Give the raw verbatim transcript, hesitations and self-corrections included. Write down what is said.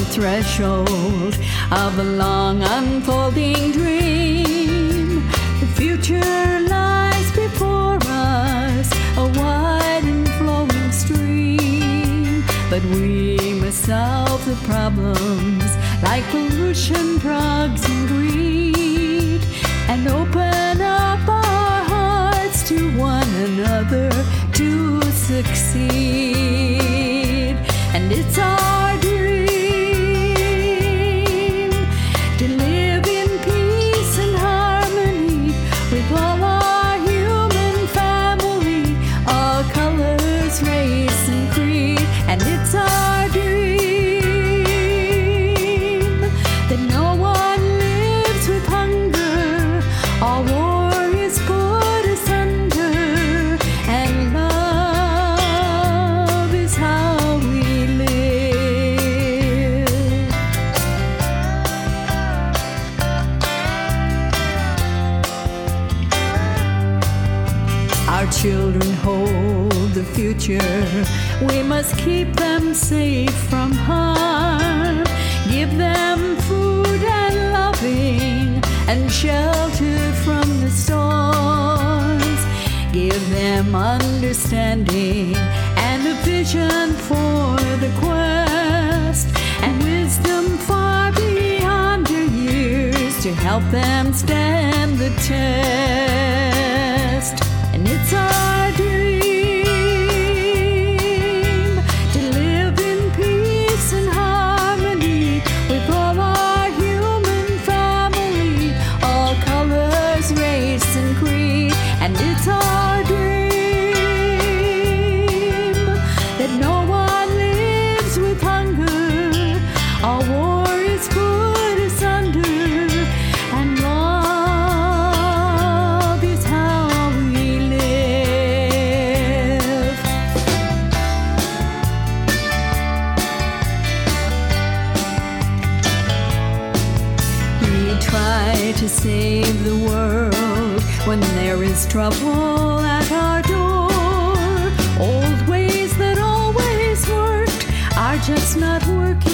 threshold of a long unfolding dream. The future lies before us, a wide and flowing stream. But we must solve the problems like pollution, drugs, and greed, and open up our hearts to one another to succeed. And it's our dream to live in peace and harmony with all our human family, all colors, race, and creed. And it's our dream that no one lives with hunger, all war is put asunder, and love is how we live. Our children hold the future, we must keep them safe from harm. Give them food and loving and shelter from the storms. Give them understanding and a vision for the quest, and wisdom far beyond their years to help them stand the test. And it's our dream to live in peace and harmony with all our human family, all colors, race, and creed. And it's our dream that no one lives with hunger, all war is put asunder, and love is how we live. We try to save the world when there is trouble at our door. Old ways that always worked are just not working